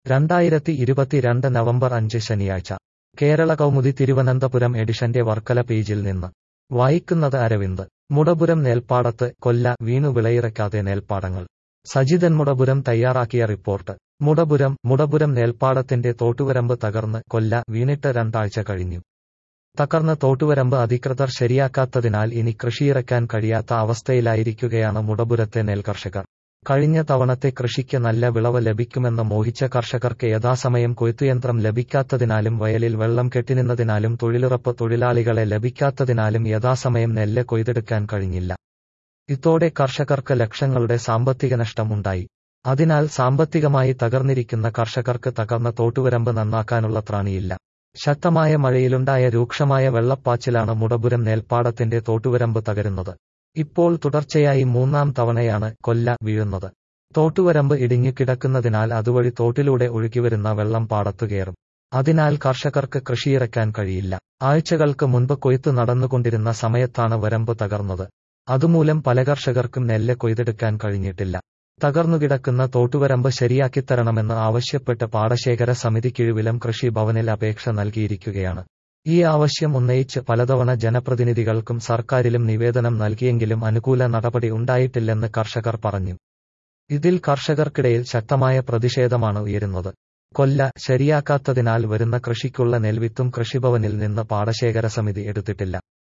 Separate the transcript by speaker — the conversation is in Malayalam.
Speaker 1: 2022 നവംബർ 5 ശനിയാഴ്ച കേരള കൗമുദി തിരുവനന്തപുരം എഡിഷന്റെ വർക്കല പേജിൽ നിന്ന് വായിക്കുന്നത് അരവിന്ദ്. മുടപുരം നെൽപ്പാടത്ത് കൊല്ല വീണു വിളയിറക്കാതെ നെൽപ്പാടങ്ങൾ. സജിതൻ മുടപുരം തയ്യാറാക്കിയ റിപ്പോർട്ട്. മുടപുരം നെൽപ്പാടത്തിന്റെ തോട്ടുവരമ്പ് തകർന്ന് കൊല്ല വീണിട്ട് 2 ആഴ്ച കഴിഞ്ഞു. തകർന്ന തോട്ടുവരമ്പ് അധികൃതർ ശരിയാക്കാത്തതിനാൽ ഇനി കൃഷിയിറക്കാൻ കഴിയാത്ത അവസ്ഥയിലായിരിക്കുകയാണ് മുടപുരത്തെ നെൽകർഷകർ. കഴിഞ്ഞ തവണത്തെ കൃഷിക്ക് നല്ല വിളവ് ലഭിക്കുമെന്ന് മോഹിച്ച കർഷകർക്ക് യഥാസമയം കൊയ്ത്തുയന്ത്രം ലഭിക്കാത്തതിനാലും വയലിൽ വെള്ളം കെട്ടിനിന്നതിനാലും തൊഴിലുറപ്പ് തൊഴിലാളികളെ ലഭിക്കാത്തതിനാലും യഥാസമയം നെല്ല് കൊയ്തെടുക്കാൻ കഴിഞ്ഞില്ല. ഇതോടെ കർഷകർക്ക് ലക്ഷങ്ങളുടെ സാമ്പത്തിക നഷ്ടം ഉണ്ടായി. അതിനാൽ സാമ്പത്തികമായി തകർന്നിരിക്കുന്ന കർഷകർക്ക് തകർന്ന തോട്ടുവരമ്പ് നന്നാക്കാനുള്ള ത്രാണിയില്ല. ശക്തമായ മഴയിലുണ്ടായ രൂക്ഷമായ വെള്ളപ്പാച്ചിലാണ് മുടപുരം നെൽപ്പാടത്തിന്റെ തോട്ടുവരമ്പ് തകരുന്നത്. ഇപ്പോൾ തുടർച്ചയായി 3-ാം തവണയാണ് കൊല്ല വീഴുന്നത്. തോട്ടുവരമ്പ് ഇടിഞ്ഞു കിടക്കുന്നതിനാൽ അതുവഴി തോട്ടിലൂടെ ഒഴുകിവരുന്ന വെള്ളം പാടത്തു കയറും. അതിനാൽ കർഷകർക്ക് കൃഷിയിറക്കാൻ കഴിയില്ല. ആഴ്ചകൾക്ക് മുൻപ് കൊയ്ത്ത് നടന്നുകൊണ്ടിരുന്ന സമയത്താണ് വരമ്പ് തകർന്നത്. അതുമൂലം പല കർഷകർക്കും നെല്ല് കൊയ്തെടുക്കാൻ കഴിഞ്ഞിട്ടില്ല. തകർന്നുകിടക്കുന്ന തോട്ടുവരമ്പ് ശരിയാക്കിത്തരണമെന്ന് ആവശ്യപ്പെട്ട് പാടശേഖര സമിതി കിഴുവിലം കൃഷി ഭവനിൽ അപേക്ഷ നൽകിയിരിക്കുകയാണ്. ഈ ആവശ്യം ഉന്നയിച്ച് പലതവണ ജനപ്രതിനിധികൾക്കും സർക്കാരിലും നിവേദനം നൽകിയെങ്കിലും അനുകൂല നടപടി ഉണ്ടായിട്ടില്ലെന്ന് കർഷകർ പറഞ്ഞു. ഇതിൽ കർഷകർക്കിടയിൽ ശക്തമായ പ്രതിഷേധമാണ് ഉയരുന്നത്. കൊല്ല ശരിയാക്കാത്തതിനാൽ വരുന്ന കൃഷിക്കുള്ള നെൽവിത്തും കൃഷിഭവനിൽ നിന്ന് പാടശേഖര സമിതി എടുത്തിട്ടില്ല.